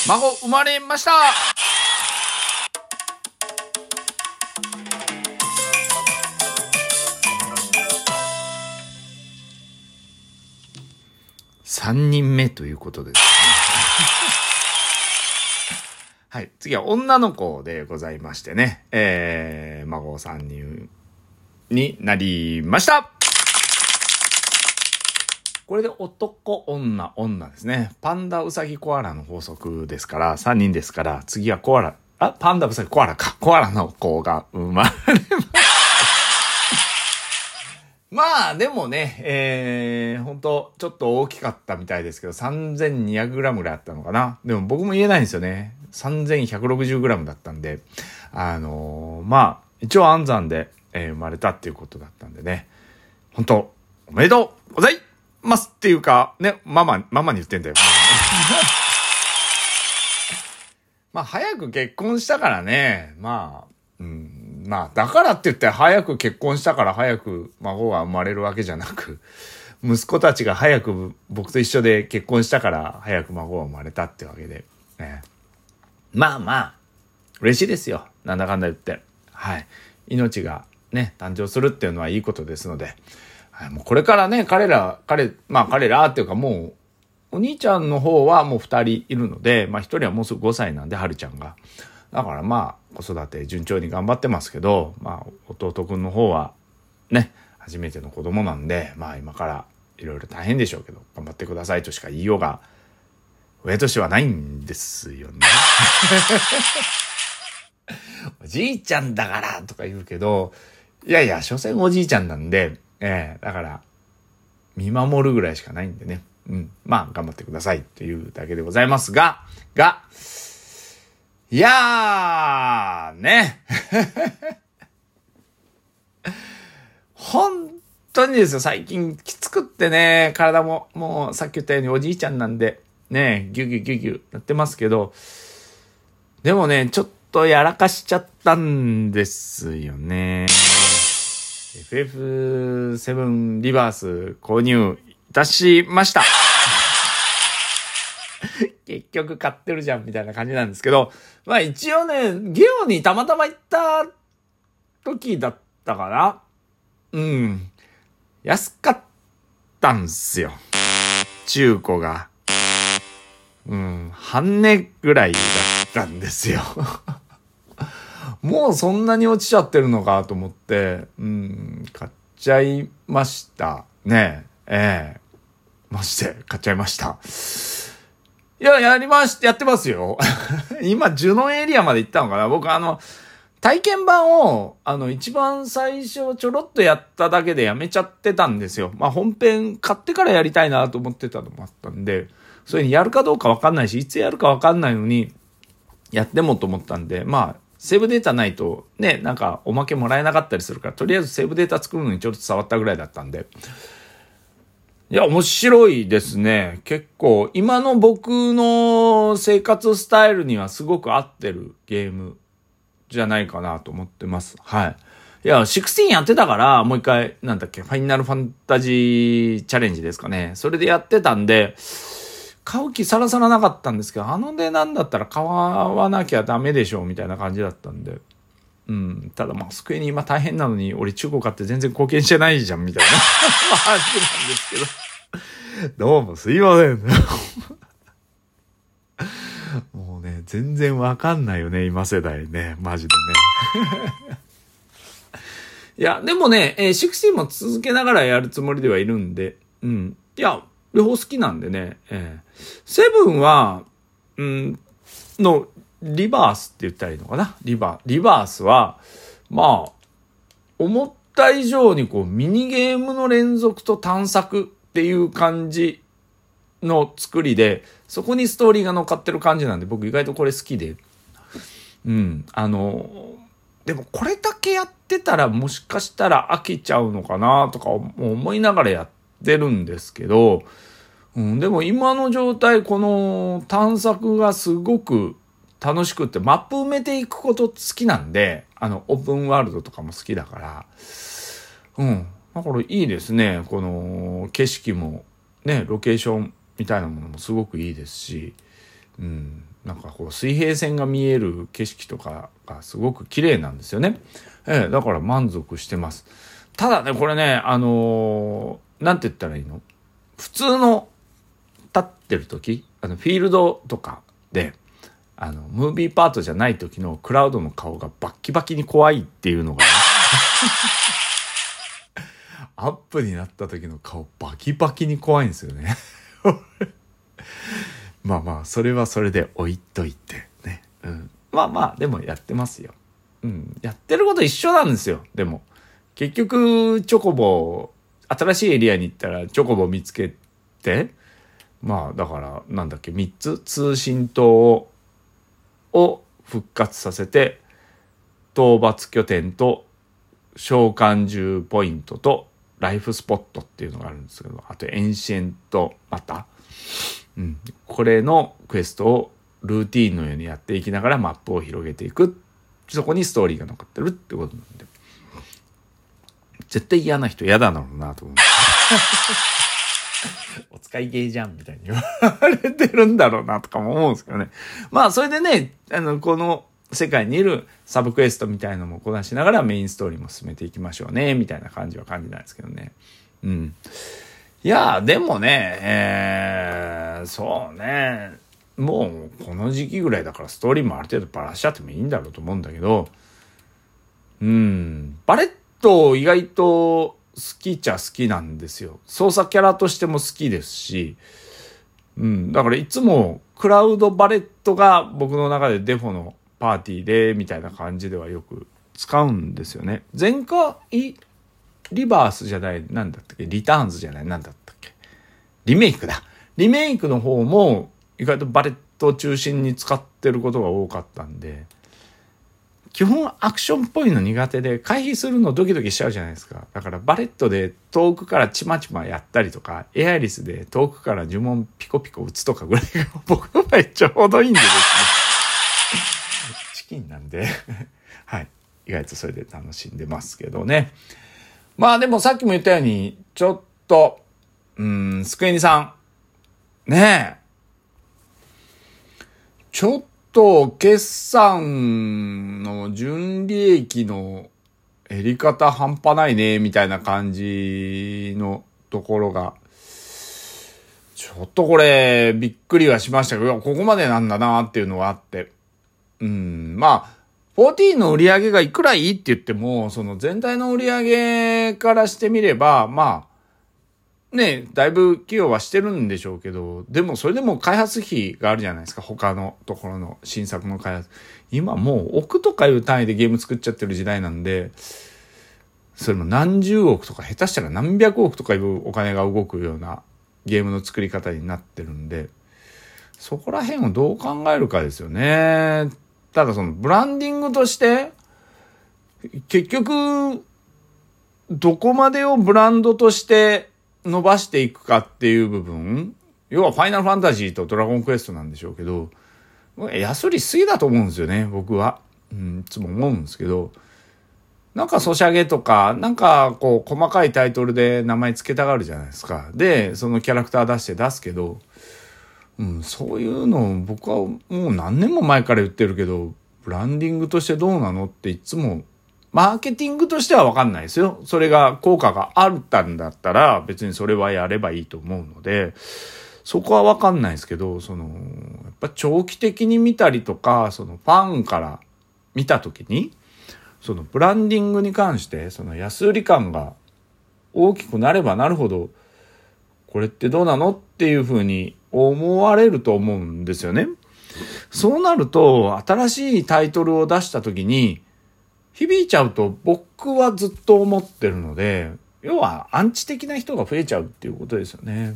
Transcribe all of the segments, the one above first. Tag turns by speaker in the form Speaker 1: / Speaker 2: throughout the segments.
Speaker 1: 孫生まれました。3人目ということですね。はい。次は女の子でございましてね。孫3人になりました。これで男、女、女ですね。パンダ、ウサギ、コアラの法則ですから、3人ですから、次はコアラ、パンダ、ウサギ、コアラか。コアラの子が生まれます。まあ、でもね、本当ちょっと大きかったみたいですけど、3200g ぐらいあったのかな。でも僕も言えないんですよね。3160g だったんで、まあ、一応安産で、生まれたっていうことだったんでね。本当おめでとうございますっていうか、ね、ママに言ってんだよ。まあ、早く結婚したからね、まあ、だからって言って早く結婚したから早く孫が生まれるわけじゃなく、息子たちが早く僕と一緒で結婚したから早く孫が生まれたってわけで、ね。まあ、嬉しいですよ。なんだかんだ言って。はい。命がね、誕生するっていうのはいいことですので、はい、もうこれからね、彼らっていうかもう、お兄ちゃんの方はもう2人いるので、まあ1人はもうすぐ5歳なんで、はるちゃんが。だからまあ、子育て順調に頑張ってますけど、まあ、弟くんの方はね、初めての子供なんで、まあ今からいろいろ大変でしょうけど、頑張ってくださいとしか言いようが、親としてはないんですよね。おじいちゃんだからとか言うけど、いやいや、所詮おじいちゃんなんで、だから、見守るぐらいしかないんでね。まあ、頑張ってくださいというだけでございますが、いやー、ね。本当にですよ、最近きつくってね、体も、もうさっき言ったようにおじいちゃんなんで、ね、ギュギュギュギュなってますけど、でもね、ちょっとやらかしちゃったんですよね。FF7 リバース購入いたしました。結局買ってるじゃんみたいな感じなんですけど、まあ一応ね、ゲオにたまたま行った時だったかな。安かったんすよ。中古が。半値ぐらいだったんですよ。もうそんなに落ちちゃってるのかと思って、買っちゃいましたね。マジで買っちゃいました。いや、やってますよ。今、ジュノンエリアまで行ったのかな。僕体験版を、一番最初ちょろっとやっただけでやめちゃってたんですよ。まあ、本編買ってからやりたいなと思ってたのもあったんで、それにやるかどうかわかんないし、いつやるかわかんないのに、やってもと思ったんで、まあ、セーブデータないと、ね、なんかおまけもらえなかったりするから、とりあえずセーブデータ作るのにちょっと触ったぐらいだったんで。いや、面白いですね。結構、今の僕の生活スタイルにはすごく合ってるゲームじゃないかなと思ってます。はい。いや、16やってたから、もう一回、ファイナルファンタジーチャレンジですかね。それでやってたんで、買う気さらさらなかったんですけど、値段だったら買わなきゃダメでしょ、みたいな感じだったんで。ただまあ、スクエニ今大変なのに、俺中古買って全然貢献してないじゃん、みたいな話なんですけど。どうもすいません。もうね、全然わかんないよね、今世代ね。マジでね。いや、でもね、16も続けながらやるつもりではいるんで、いや、両方好きなんでね、7は、の、リバースって言ったらいいのかな。リバースは、まあ、思った以上にこう、ミニゲームの連続と探索っていう感じの作りで、そこにストーリーが乗っかってる感じなんで、僕意外とこれ好きで。でもこれだけやってたらもしかしたら飽きちゃうのかなとか思いながらやってるんですけど、でも今の状態、この探索がすごく楽しくって、マップ埋めていくこと好きなんで、オープンワールドとかも好きだから、だからいいですね。この景色もね、ロケーションみたいなものもすごくいいですし、 なんかこう水平線が見える景色とかがすごく綺麗なんですよね。だから満足してます。ただね、これね、なんて言ったらいいの？普通の立ってる時、フィールドとかで、ムービーパートじゃない時のクラウドの顔がバッキバキに怖いっていうのがね、アップになった時の顔バキバキに怖いんですよね。まあまあ、それはそれで置いといてね。まあまあ、でもやってますよ。やってること一緒なんですよ。でも、結局、チョコボ、新しいエリアに行ったらチョコボ見つけて、まあ、だから、なんだっけ、3つ、通信塔を復活させて、討伐拠点と召喚獣ポイントとライフスポットっていうのがあるんですけど、あとエンシェントマター、これのクエストをルーティーンのようにやっていきながらマップを広げていく。そこにストーリーが残ってるってことなんで、絶対嫌な人嫌だろうなと思う。お使い芸じゃんみたいに言われてるんだろうなとかも思うんですけどね。まあそれでね、この世界にいるサブクエストみたいなのもこなしながらメインストーリーも進めていきましょうねみたいな感じなんですけどね。いやでもね、そうね、もうこの時期ぐらいだからストーリーもある程度バラしちゃってもいいんだろうと思うんだけど、バレット意外と好きっちゃ好きなんですよ。操作キャラとしても好きですし、だからいつもクラウドバレットが僕の中でデフォのパーティーでみたいな感じではよく使うんですよね。前回リバースじゃない、なんだったっけ、リターンズじゃない、なんだったっけ、リメイクだ。リメイクの方も意外とバレットを中心に使ってることが多かったんで、基本アクションっぽいの苦手で回避するのドキドキしちゃうじゃないですか。だからバレットで遠くからチマチマやったりとか、エアリスで遠くから呪文ピコピコ打つとかぐらいが僕の場合ちょうどいいんでですね。チキンなんではい、意外とそれで楽しんでますけどね。まあでもさっきも言ったようにちょっとスクエニさんねえ、ちょっと決算の純利益の減り方半端ないねみたいな感じのところがちょっとこれびっくりはしましたけど、ここまでなんだなっていうのがあって、まあ14の売り上げがいくらいいって言っても、その全体の売り上げからしてみれば、まあ、ね、だいぶ寄与はしてるんでしょうけど、でもそれでも開発費があるじゃないですか、他のところの新作の開発。今もう億とかいう単位でゲーム作っちゃってる時代なんで、それも何十億とか下手したら何百億とかいうお金が動くようなゲームの作り方になってるんで、そこら辺をどう考えるかですよね。ただそのブランディングとして結局どこまでをブランドとして伸ばしていくかっていう部分、要はファイナルファンタジーとドラゴンクエストなんでしょうけど、安売りしすぎだと思うんですよね、僕は。いつも思うんですけど、なんかソシャゲとかなんかこう細かいタイトルで名前つけたがるじゃないですか。でそのキャラクター出すけど、そういうのを僕はもう何年も前から言ってるけど、ブランディングとしてどうなのっていつも、マーケティングとしては分かんないですよ。それが効果があったんだったら別にそれはやればいいと思うので、そこは分かんないですけど、やっぱ長期的に見たりとか、ファンから見た時に、ブランディングに関して、安売り感が大きくなればなるほど、これってどうなのっていうふうに思われると思うんですよね。そうなると新しいタイトルを出した時に響いちゃうと僕はずっと思ってるので、要はアンチ的な人が増えちゃうっていうことですよね。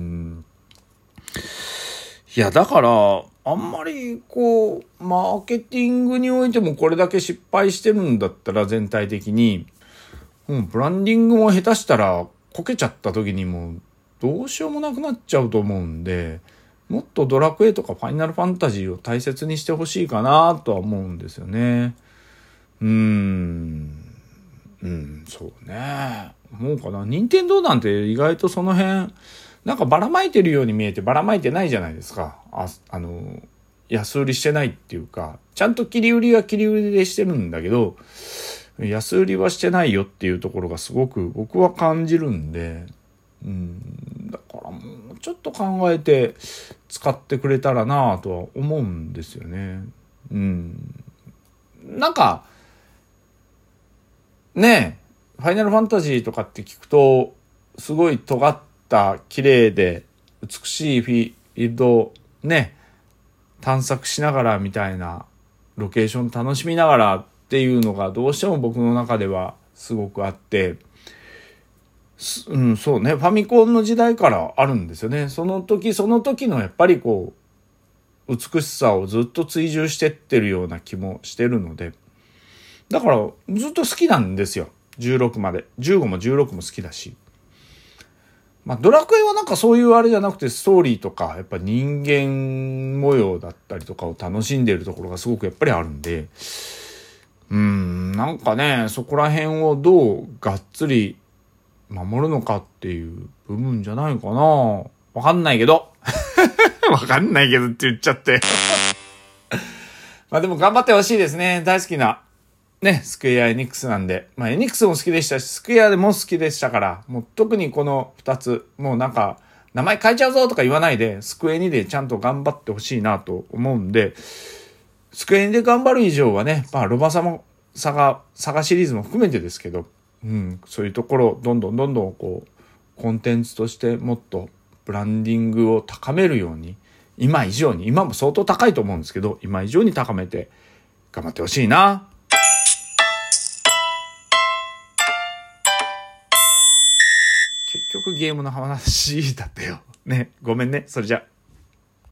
Speaker 1: いやだからあんまりマーケティングにおいてもこれだけ失敗してるんだったら全体的に、ブランディングも下手したらこけちゃった時にもどうしようもなくなっちゃうと思うんで、もっとドラクエとかファイナルファンタジーを大切にしてほしいかなとは思うんですよね。そうね。思うかな。任天堂なんて意外とその辺、 なんかばらまいてるように見えてばらまいてないじゃないですか。安売りしてないっていうか、ちゃんと切り売りは切り売りでしてるんだけど、安売りはしてないよっていうところがすごく僕は感じるんで、だからもうちょっと考えて使ってくれたらなとは思うんですよね。なんか、ねえ、ファイナルファンタジーとかって聞くと、すごい尖った綺麗で美しいフィールドをね、探索しながらみたいな、ロケーション楽しみながらっていうのがどうしても僕の中ではすごくあって、そうね、ファミコンの時代からあるんですよね。その時その時のやっぱりこう、美しさをずっと追従してってるような気もしてるので、だからずっと好きなんですよ。16まで。15も16も好きだし。ドラクエはなんかそういうあれじゃなくてストーリーとか、やっぱ人間模様だったりとかを楽しんでいるところがすごくやっぱりあるんで、なんかね、そこら辺をどうがっつり守るのかっていう部分じゃないかな。わかんないけど。わかんないけどって言っちゃって。でも頑張ってほしいですね。大好きな。ね、スクエア・エニックスなんで。エニックスも好きでしたし、スクエアでも好きでしたから、もう特にこの2つ、もうなんか、名前変えちゃうぞとか言わないで、スクエニでちゃんと頑張ってほしいなと思うんで、スクエニで頑張る以上はね、ロバサガシリーズも含めてですけど、そういうところ、どんどんこう、コンテンツとしてもっとブランディングを高めるように、今以上に、今も相当高いと思うんですけど、今以上に高めて頑張ってほしいな。結局ゲームの話だったよ。ね、ごめんね。それじゃ。